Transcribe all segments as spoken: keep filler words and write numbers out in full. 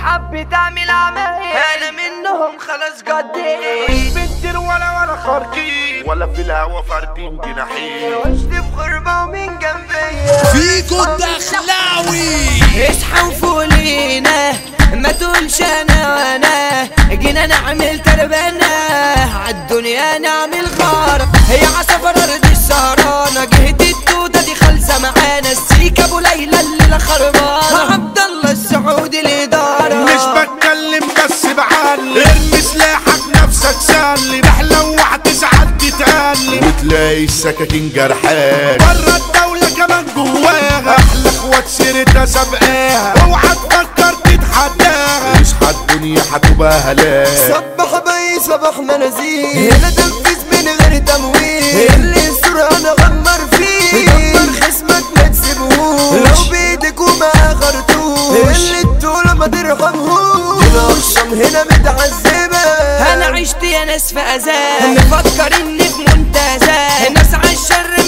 اصحاب بتعمل عمايل انا منهم خلاص قديت بنتر ولا ولا خارجين ولا في الهوا فاردين جناحين وشت في غربة ومن جنبيا فيكو الدخلاوي اصحى وفولينا ما تقولش انا وانا جينا نعمل تربنا عالدنيا نعمل غارة هي عصفر ارض السهرانة جهة التوتة دي خالصة معانا السيكة ابو ليلى الليلة خربانة عبد الله السعودي الادارة مش بتكلم بس بعلم ارمي سلاحك نفسك سلم رحلة وهتزعل تتألم وتلاقي السكاكين جرحاك برا الدولة كمان جواها احلى اخوات سيرتها سابقاها اوعى تفكر تتحداها اصحى الدنيا هتبقى هلاك صبح بي صباح منازيل هنا تنفيذ من غير تمويل اللي يستر انا غمر فيه غمر خصمك ما تسيبهوش لو بايدك وما اخرتوش اللي الطولة ما ترحمهوش هنا الشم هنا متعذبة انا عشت يا ناس في اذان مفكر اني في منتزه ناس عالشر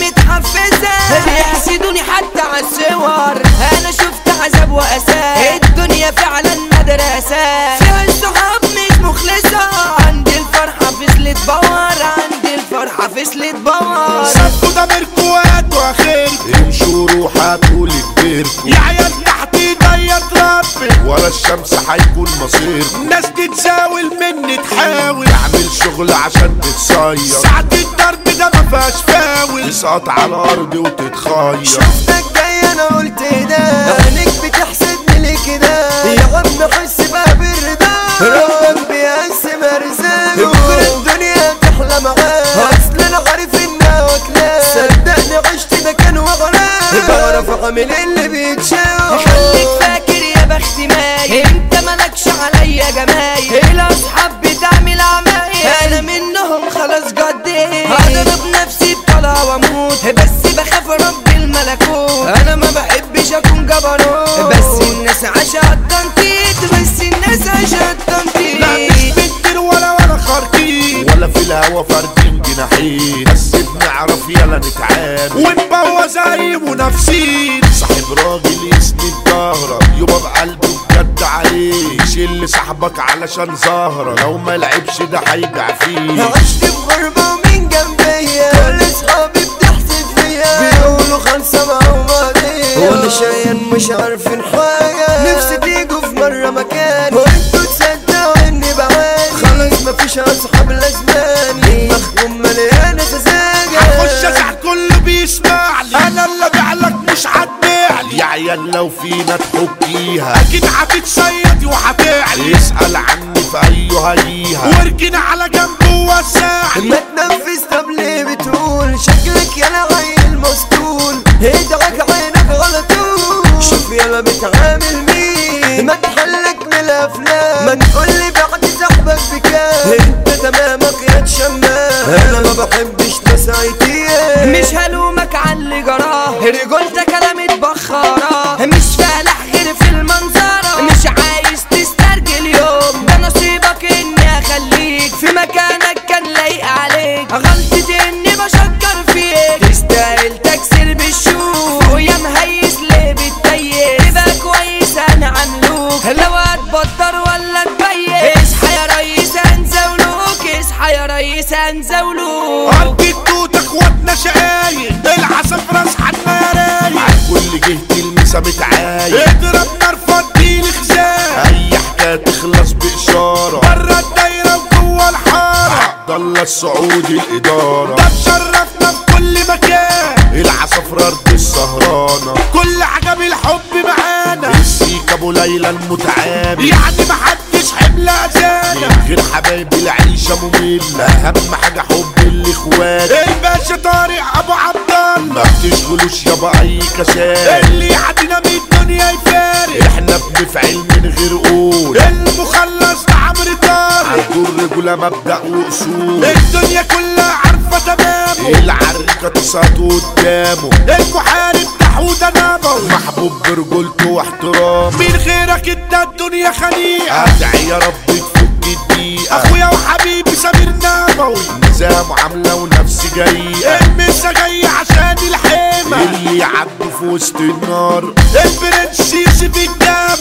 متحفزة بيحسدوني حتى عالصور انا شفت عذاب واساه الدنيا فعلا مدرسة فيها الصحاب مش مخلصة عندي الفرحة فصلت بوار عندي الفرحة فصلت بوار سبوا دمركوا وهاتوا اخركوا امشوا روحوا هتقولي كبركوا يا عيال تحت ايديا تربي ورا الشمس هيكون مصيركوا ناس تتزاول مني تحاول تعمل شغل عشان تتصير ساعة الضرب ده مفيهاش فاول تسقط على الارض وتتخير شفتك جاي انا قلت ده عينيك بتحسدني ليه كده يا عم حس بقى بالرضا ربك بيقسم ارزاقه بكره الدنيا تحلى معاه اصل انا عارف انها واكلاه صدقني عشت مكان وغراه بعرف اعمل اللي بيتشاف خليك فاكر يا بخت ماي انت مالكش عليا جمايل الاصحاب بتعمل عمايل انا منهم خلاص قديت هضرب نفسي بطلع واموت بس بخاف رب الملكوت انا ما بحبش اكون جبروت بس الناس عاشت تنطيط بس الناس عاشت تنطيط لا مش بنتر ولا ولا خارجين ولا في الهوا فاردين جناحين بس بنعرف يلا نتعامل ونبوظ زي منافسين صاحب راجل يسند ظهرك يبقى بقلبه بجد عليه يشيل صاحبك علشان ظهرك لو ما لعبش ده هيجع فيه عشت في غربة ومين جنبيا كل اصحابي بتحسد فيا بيقولوا خالصة معاهم عليا وانا شايل مش عارفين حاجة نفسي تيجوا في مرة مكاني وانتوا تصدقوا اني بعاني خلاص مفيش اصحاب لازماني دماغكم مليانة سذاجة هخش ازعل كله بيسمع لي انا اللي بعلك مش هتبيعلي يا عيال لو فينا تحكيها اكيد هتتصيد وهتعلي اسأل عني في ايه هيها واركن على جنب ووسعلي ما تنفذ طب ليه بتقول شكلك يالا عيل مسطول ادعك عينك على طول شوف يالا بتعامل مين ما تحلك من الافلام ما تقولي بعد صاحبك بكام انت تمامك يا تشمام انا ما بحبش تسايتيه مش هلومك على اللي جراه رجولتك انا متبخرة مش فالح غير في المنظرة مش عايز تسترجل يوم ده نصيبك اني اخليك في مكانك كان لايق عليك غلطتي اني بشكر فيك تستاهل تكسر بالشوك ويا مهيس ليه بتضيق تبقى كويس انا عملوك لو هتبطر ولا تبيك اصحى يا ريس هنزولوك اصحى يا ريس هنزولوك ارض التوت اخواتنا شقايق العصا في راس حنا يا رايق مع كل جهة المسا متعايق اضرب نار فضي الخزان اي حكاية تخلص باشارة برا الدايرة وجوه الحارة عبد الله السعودي الادارة ده مشرفنا في كل مكان العصا في ارض السهرانة كل حاجة بالحب معانا السيكة ابو ليلى المتعامل يعني محدش حمل اذانا من غير حبايب العيشة مملة اهم حاجة حب الاخوات الباشا طارق ابو عبد الله ما بتشغلوش يابا اي كساد اللي يعدينا من الدنيا يفارق احنا بنفعل من غير قول المخلص ده عمرو طارق عنده الرجولة مبدأ واصول الدنيا كلها عارفة تمامه العركة تسقط قدامه المحارب ده حودة نبوي محبوب برجولته واحترامه من غيرك انت الدنيا خليقة ادعي يا رب تفك الدقيقة اخويا وحبيبي سمير نبوي نظام وعاملة ونفسي جاية المسا جاية عشان الحيمة اللي يعدوا في وسط النار البرنس يوسف الجامع كلمة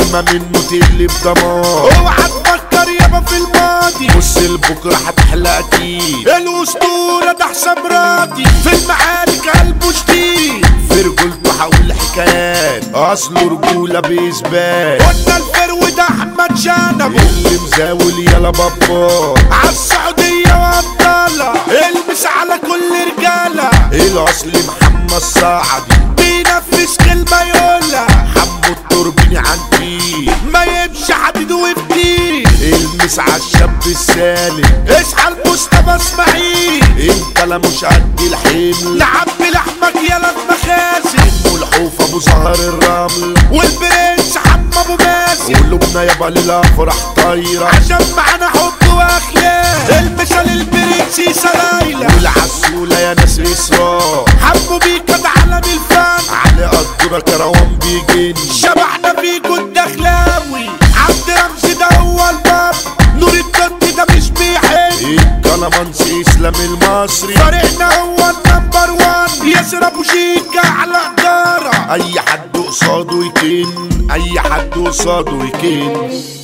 القايمة منه تقلب دمار. اوعى تفكر يابا في الماضي، بص لبكرة هتحلى اكيد. الاسطورة ده حسام راضي في المعارك قلبه شديد، في رجولته حول حكايات اصله رجولة باثبات. قلنا الفرو ده احمد شنب اللي مزاول يالا بابا عالسعودية وابطالة، المس على كل رجالة. الاصل محمد سعدي بينفذ كلمة يقولها، حمو التوربيني عندي ما يمشي حديد وفتيل. المس عالشاب السالم اصحى المصطفى اسماعيل، انت لا مش قد الحمل لعب لحمك يالا المخازن. والحوف ابو زهر الرمل والبرنس حمى ابو مازن، قلوبنا يابا للافراح طايره عشان معانا حب واخلاق. المثال البرنس سلايله والعسوله يا ناس اسراء، حبوا بيك ده عالم الفن علي قدره كروان بيجن. شبعنا فيكوا الدخلاوي عبد رمزي ده هو الباب، نور الدنيا ده مش بيحب الكلامانسي اسلام المصري، فريقنا هو النمبر وان. ياسر ابو شيكا على قداره، اي حد قصاده يكن، اي حد قصاده يكن.